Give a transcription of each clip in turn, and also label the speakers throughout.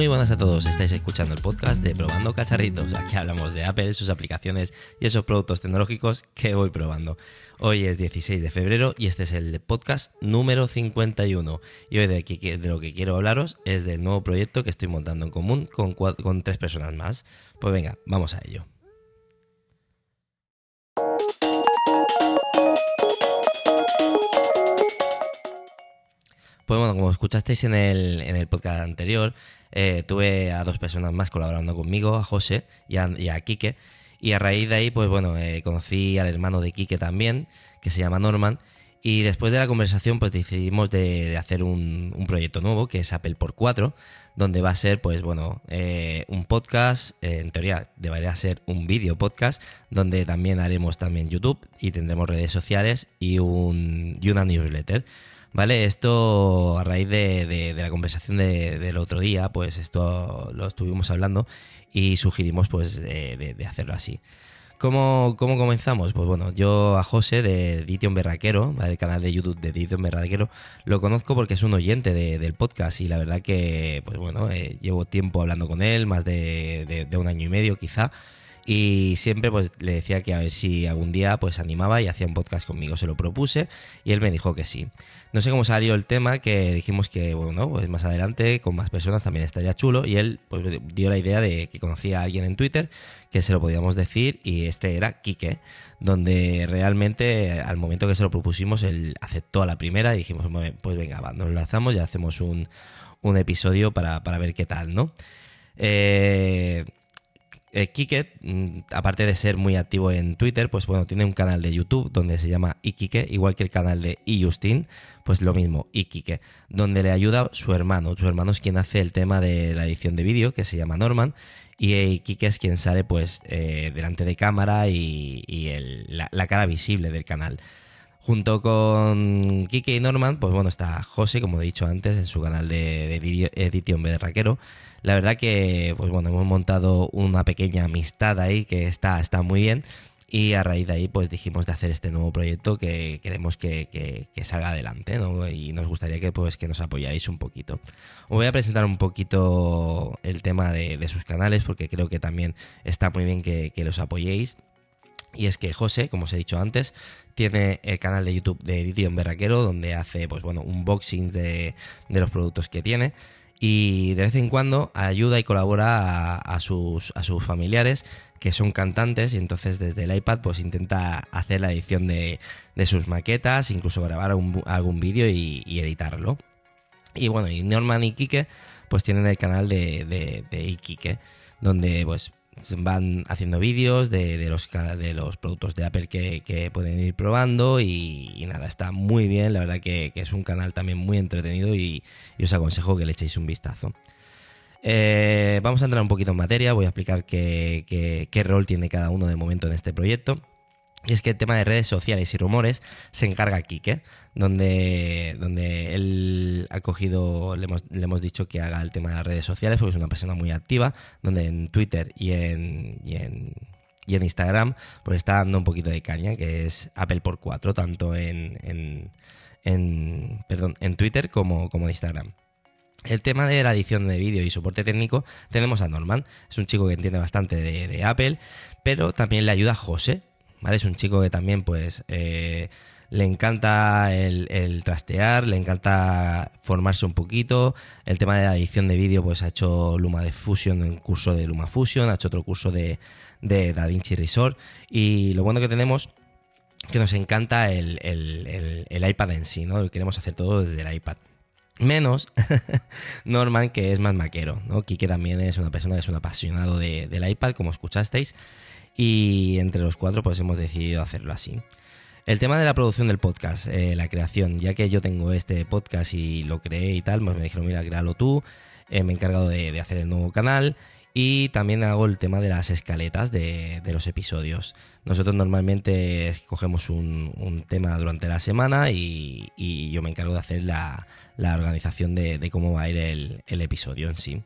Speaker 1: Muy buenas a todos, estáis escuchando el podcast de Probando Cacharritos. Aquí hablamos de Apple, sus aplicaciones y esos productos tecnológicos que voy probando. Hoy es 16 de febrero y este es el podcast número 51. Y hoy de lo que quiero hablaros es del nuevo proyecto que estoy montando en común con 3 personas más. Pues venga, vamos a ello. Pues bueno, como escuchasteis en el podcast anterior, tuve a 2 personas más colaborando conmigo, a José y a Quique, y a raíz de ahí, pues bueno, conocí al hermano de Quique también, que se llama Norman, y después de la conversación pues decidimos de hacer un proyecto nuevo, que es Apple por 4, donde va a ser, pues bueno, un podcast, en teoría debería ser un vídeo podcast, donde también haremos también YouTube y tendremos redes sociales y una newsletter. Vale, esto a raíz de la conversación del otro día, pues esto lo estuvimos hablando y sugerimos pues de hacerlo así. ¿Cómo comenzamos? Pues bueno, yo a José de Dition Berraquero, ¿vale? El canal de YouTube de Dition Berraquero, lo conozco porque es un oyente del podcast y la verdad que, pues bueno, llevo tiempo hablando con él, más de 1 año y medio quizá. Y siempre pues le decía que a ver si algún día pues animaba y hacía un podcast conmigo. Se lo propuse y él me dijo que sí. No sé cómo salió el tema, que dijimos que bueno, pues más adelante con más personas también estaría chulo. Y él pues dio la idea de que conocía a alguien en Twitter que se lo podíamos decir, y este era Quique, donde realmente al momento que se lo propusimos él aceptó a la primera y dijimos pues venga, va, nos lanzamos y hacemos un episodio para ver qué tal, ¿no? Quique, aparte de ser muy activo en Twitter, pues bueno, tiene un canal de YouTube donde se llama iquique, igual que el canal de iJustin, pues lo mismo, iquique, donde le ayuda su hermano. Su hermano es quien hace el tema de la edición de vídeo, que se llama Norman, y Quique es quien sale pues delante de cámara y la cara visible del canal. Junto con Quique y Norman, pues bueno, está José, como he dicho antes, en su canal de vídeo Dition Berraquero. La verdad que, pues bueno, hemos montado una pequeña amistad ahí que está muy bien, y a raíz de ahí pues dijimos de hacer este nuevo proyecto que queremos que salga adelante, ¿no? Y nos gustaría que nos apoyáis un poquito. Os voy a presentar un poquito el tema de sus canales porque creo que también está muy bien que los apoyéis. Y es que José, como os he dicho antes, tiene el canal de YouTube de Dition Berraquero, donde hace pues bueno, unboxing de los productos que tiene. Y de vez en cuando ayuda y colabora a sus familiares que son cantantes, y entonces desde el iPad pues intenta hacer la edición de sus maquetas, incluso grabar algún vídeo y editarlo. Y bueno, y Norman y Quique pues tienen el canal de iquique, donde pues van haciendo vídeos de los productos de Apple que pueden ir probando y nada, está muy bien. La verdad que es un canal también muy entretenido y os aconsejo que le echéis un vistazo. Vamos a entrar un poquito en materia, voy a explicar qué rol tiene cada uno de momento en este proyecto. Y es que el tema de redes sociales y rumores se encarga Quique, donde él ha cogido, le hemos dicho que haga el tema de las redes sociales porque es una persona muy activa, donde en Twitter y en Instagram pues está dando un poquito de caña, que es Apple por 4, tanto en Twitter como en Instagram. El tema de la edición de vídeo y soporte técnico tenemos a Norman, es un chico que entiende bastante de Apple, pero también le ayuda a José. ¿Vale? Es un chico que también pues le encanta el trastear, le encanta formarse un poquito. El tema de la edición de vídeo pues ha hecho LumaFusion, un curso de LumaFusion, ha hecho otro curso de DaVinci Resolve, y lo bueno que tenemos que nos encanta el iPad en sí, ¿no? Queremos hacer todo desde el iPad. Menos Norman, que es más maquero, ¿no? Quique también es una persona que es un apasionado del iPad, como escuchasteis. Y entre los 4 pues hemos decidido hacerlo así. El tema de la producción del podcast, la creación, ya que yo tengo este podcast y lo creé y tal, pues me dijeron, mira, créalo tú, me he encargado de hacer el nuevo canal y también hago el tema de las escaletas de los episodios. Nosotros normalmente cogemos un tema durante la semana y yo me encargo de hacer la organización de cómo va a ir el episodio en sí.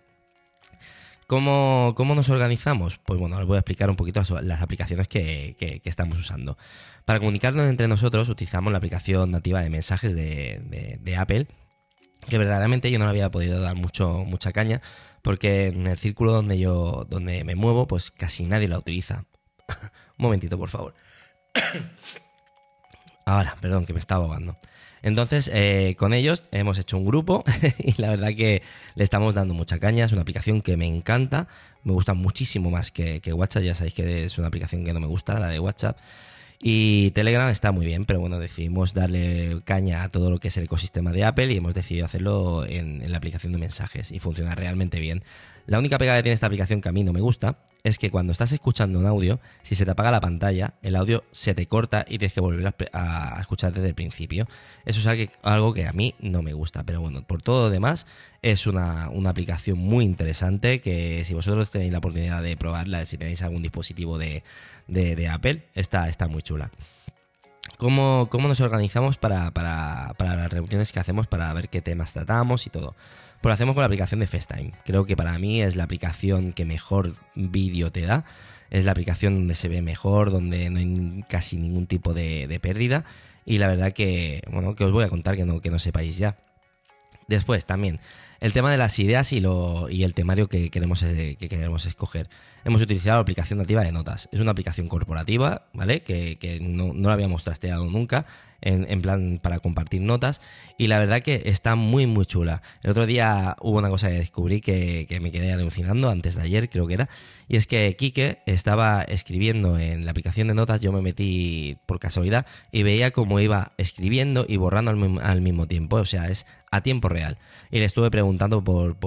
Speaker 1: ¿Cómo nos organizamos? Pues bueno, os voy a explicar un poquito las aplicaciones que estamos usando. Para comunicarnos entre nosotros utilizamos la aplicación nativa de mensajes de Apple, que verdaderamente yo no le había podido dar mucha caña, porque en el círculo donde me muevo, pues casi nadie la utiliza. Un momentito, por favor. Ahora, perdón, que me estaba ahogando. Entonces, con ellos hemos hecho un grupo y la verdad que le estamos dando mucha caña. Es una aplicación que me encanta, me gusta muchísimo más que WhatsApp. Ya sabéis que es una aplicación que no me gusta, la de WhatsApp. Y Telegram está muy bien, pero bueno, decidimos darle caña a todo lo que es el ecosistema de Apple y hemos decidido hacerlo en la aplicación de mensajes y funciona realmente bien. La única pega que tiene esta aplicación que a mí no me gusta es que cuando estás escuchando un audio, si se te apaga la pantalla, el audio se te corta y tienes que volver a escuchar desde el principio. Eso es algo que a mí no me gusta, pero bueno, por todo lo demás es una aplicación muy interesante que si vosotros tenéis la oportunidad de probarla, si tenéis algún dispositivo de Apple, está muy chula. ¿Cómo nos organizamos para las reuniones que hacemos para ver qué temas tratamos y todo? Pues lo hacemos con la aplicación de FaceTime. Creo que para mí es la aplicación que mejor vídeo te da. Es la aplicación donde se ve mejor, donde no hay casi ningún tipo de pérdida. Y la verdad que, bueno, que os voy a contar que no sepáis ya. Después también el tema de las ideas y el temario que queremos escoger. Hemos utilizado la aplicación nativa de notas. Es una aplicación corporativa, ¿vale? Que no la habíamos trasteado nunca en plan para compartir notas. Y la verdad que está muy, muy chula. El otro día hubo una cosa que descubrí que me quedé alucinando, antes de ayer creo que era. Y es que Quique estaba escribiendo en la aplicación de notas, yo me metí por casualidad y veía cómo iba escribiendo y borrando al mismo tiempo. O sea, es a tiempo real. Y le estuve preguntando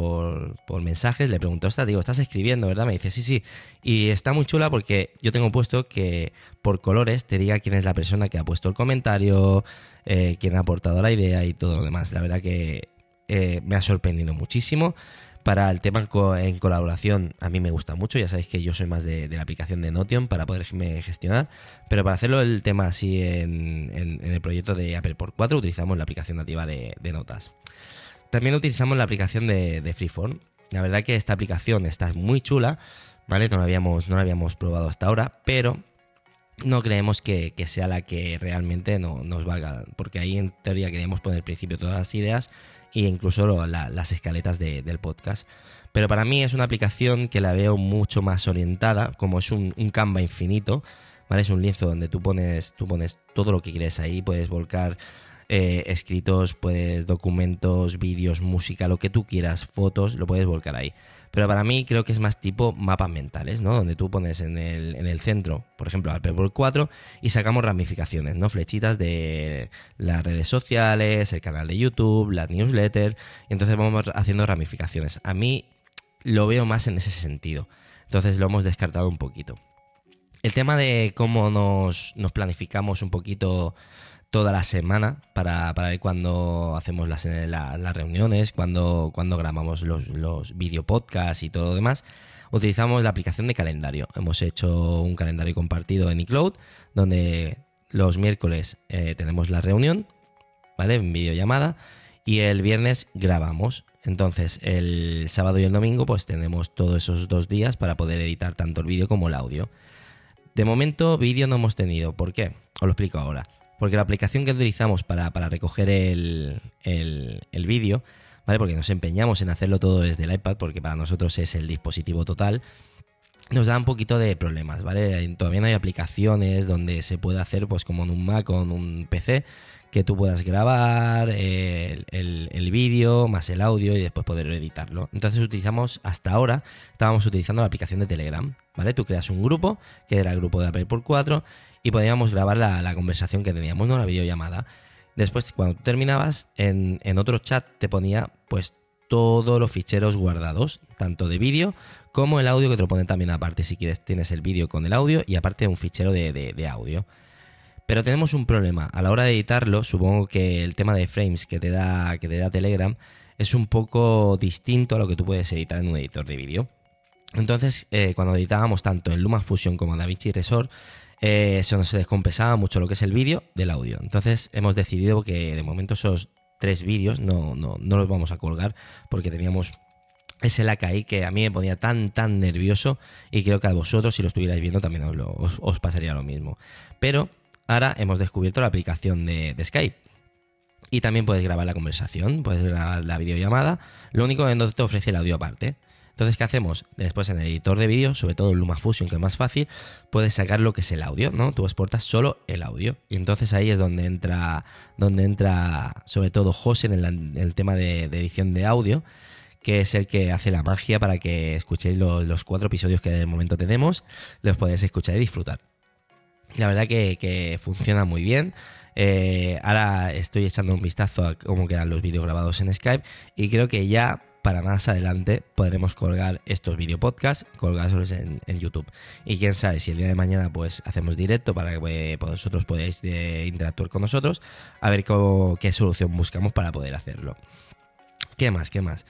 Speaker 1: por mensajes, le pregunté, ostras, digo, estás escribiendo, ¿verdad? Me dice, sí. Y está muy chula porque yo tengo puesto que por colores te diga quién es la persona que ha puesto el comentario, quién ha aportado la idea y todo lo demás. La verdad que me ha sorprendido muchísimo. Para el tema en colaboración a mí me gusta mucho, ya sabéis que yo soy más de la aplicación de Notion para poderme gestionar, pero para hacerlo el tema así en el proyecto de Apple por 4 utilizamos la aplicación nativa de notas. También utilizamos la aplicación de Freeform. La verdad que esta aplicación está muy chula, ¿vale? No la habíamos probado hasta ahora, pero no creemos que sea la que realmente nos valga, porque ahí en teoría queríamos poner al principio todas las ideas e incluso las escaletas del podcast. Pero para mí es una aplicación que la veo mucho más orientada, como es un Canva infinito, ¿vale? Es un lienzo donde tú pones todo lo que quieres ahí, puedes volcar escritos, pues documentos, vídeos, música, lo que tú quieras, fotos, lo puedes volcar ahí. Pero para mí creo que es más tipo mapas mentales, ¿no? Donde tú pones en el centro, por ejemplo, Apple por 4 y sacamos ramificaciones, ¿no? Flechitas de las redes sociales, el canal de YouTube, la newsletter, y entonces vamos haciendo ramificaciones. A mí lo veo más en ese sentido, entonces lo hemos descartado un poquito. El tema de cómo nos planificamos un poquito toda la semana para ver cuándo hacemos las reuniones, cuándo grabamos los video podcasts y todo lo demás, utilizamos la aplicación de calendario. Hemos hecho un calendario compartido en iCloud, donde los miércoles tenemos la reunión, ¿vale? En videollamada, y el viernes grabamos. Entonces, el sábado y el domingo, pues tenemos todos esos 2 días para poder editar tanto el vídeo como el audio. De momento, vídeo no hemos tenido. ¿Por qué? Os lo explico ahora. Porque la aplicación que utilizamos para recoger el vídeo, ¿vale? Porque nos empeñamos en hacerlo todo desde el iPad, porque para nosotros es el dispositivo total, nos da un poquito de problemas, ¿vale? Todavía no hay aplicaciones donde se pueda hacer, pues como en un Mac o en un PC, que tú puedas grabar el vídeo más el audio y después poder editarlo. Entonces estábamos utilizando la aplicación de Telegram, ¿vale? Tú creas un grupo, que era el grupo de Apple por 4, y podíamos grabar la conversación que teníamos, ¿no? La videollamada. Después, cuando tú terminabas, en otro chat te ponía, pues, todos los ficheros guardados, tanto de vídeo como el audio, que te lo ponen también aparte, si quieres, tienes el vídeo con el audio y aparte un fichero de audio. Pero tenemos un problema. A la hora de editarlo, supongo que el tema de frames que te da Telegram es un poco distinto a lo que tú puedes editar en un editor de vídeo. Entonces, cuando editábamos tanto en LumaFusion como en DaVinci Resolve, se nos descompensaba mucho lo que es el vídeo del audio. Entonces hemos decidido que de momento esos 3 vídeos no los vamos a colgar, porque teníamos ese lag ahí que a mí me ponía tan nervioso, y creo que a vosotros, si lo estuvierais viendo, también os pasaría lo mismo. Pero ahora hemos descubierto la aplicación de Skype. Y también puedes grabar la conversación, puedes grabar la videollamada, lo único que no te ofrece el audio aparte. Entonces, ¿qué hacemos? Después en el editor de vídeo, sobre todo en LumaFusion, que es más fácil, puedes sacar lo que es el audio, ¿no? Tú exportas solo el audio. Y entonces ahí es donde entra sobre todo José en el tema de edición de audio, que es el que hace la magia para que escuchéis los 4 episodios que de momento tenemos, los podéis escuchar y disfrutar. La verdad que funciona muy bien. Ahora estoy echando un vistazo a cómo quedan los vídeos grabados en Skype y creo que ya para más adelante podremos colgar estos video podcasts colgados en YouTube. Y quién sabe si el día de mañana pues hacemos directo para que vosotros podáis interactuar con nosotros, a ver qué solución buscamos para poder hacerlo. ¿Qué más?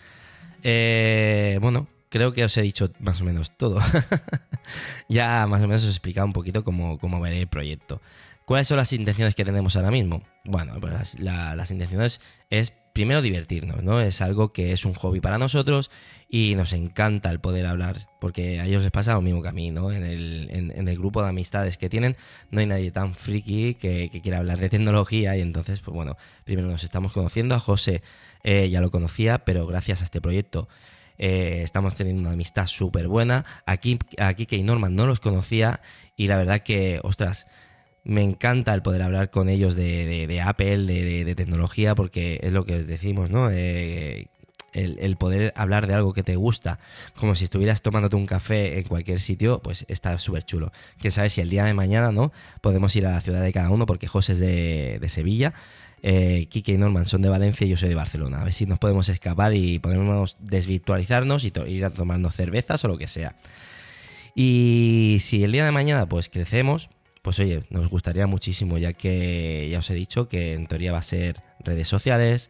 Speaker 1: Bueno, creo que os he dicho más o menos todo. Ya más o menos os he explicado un poquito cómo va a ir el proyecto. ¿Cuáles son las intenciones que tenemos ahora mismo? Bueno, pues las intenciones es primero divertirnos, ¿no? Es algo que es un hobby para nosotros y nos encanta el poder hablar, porque a ellos les pasa lo mismo que a mí, ¿no? En el grupo de amistades que tienen no hay nadie tan friki que quiera hablar de tecnología y entonces, pues bueno, primero nos estamos conociendo. A José ya lo conocía, pero gracias a este proyecto estamos teniendo una amistad súper buena. Aquí Kike y Norman no los conocía y la verdad que, ostras, me encanta el poder hablar con ellos de Apple, de tecnología, porque es lo que os decimos, ¿no? El poder hablar de algo que te gusta, como si estuvieras tomándote un café en cualquier sitio, pues está súper chulo. Quién sabe si el día de mañana, ¿no? Podemos ir a la ciudad de cada uno, porque José es de Sevilla, Kike y Norman son de Valencia y yo soy de Barcelona. A ver si nos podemos escapar y podemos desvirtualizarnos y ir a tomarnos cervezas o lo que sea. Y si el día de mañana pues crecemos, pues oye, nos gustaría muchísimo, ya que ya os he dicho que en teoría va a ser redes sociales,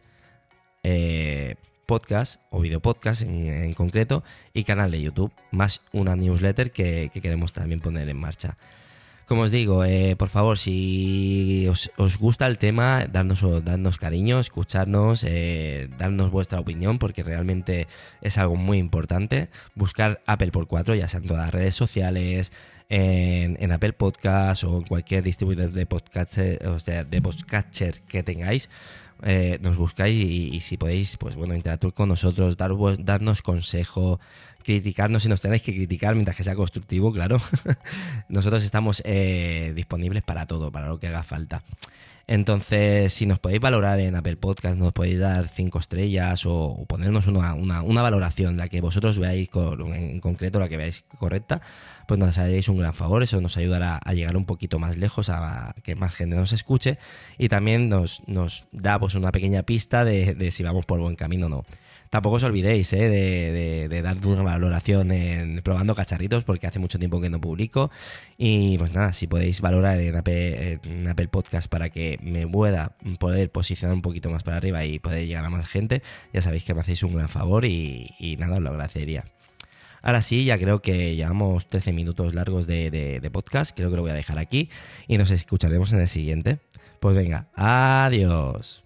Speaker 1: podcast o videopodcast en concreto y canal de YouTube, más una newsletter que queremos también poner en marcha. Como os digo, por favor, si os gusta el tema, dadnos cariño, escucharnos, darnos vuestra opinión, porque realmente es algo muy importante. Buscar Apple por 4, ya sea en todas las redes sociales, en Apple Podcast o en cualquier distribuidor de podcatcher, o sea, de podcatcher que tengáis. Nos buscáis y si podéis, pues bueno, interactuar con nosotros, darnos consejo, criticarnos si nos tenéis que criticar mientras que sea constructivo, claro. Nosotros estamos disponibles para todo, para lo que haga falta. Entonces, si nos podéis valorar en Apple Podcast, nos podéis dar 5 estrellas o ponernos una valoración, la que vosotros veáis en concreto, la que veáis correcta, pues nos haréis un gran favor. Eso nos ayudará a llegar un poquito más lejos, a que más gente nos escuche y también nos da pues una pequeña pista de si vamos por buen camino o no. Tampoco os olvidéis de dar una valoración en Probando Cacharritos, porque hace mucho tiempo que no publico. Y pues nada, si podéis valorar en Apple Podcast para que me pueda poder posicionar un poquito más para arriba y poder llegar a más gente, ya sabéis que me hacéis un gran favor y nada, os lo agradecería. Ahora sí, ya creo que llevamos 13 minutos largos de podcast, creo que lo voy a dejar aquí y nos escucharemos en el siguiente. Pues venga, adiós.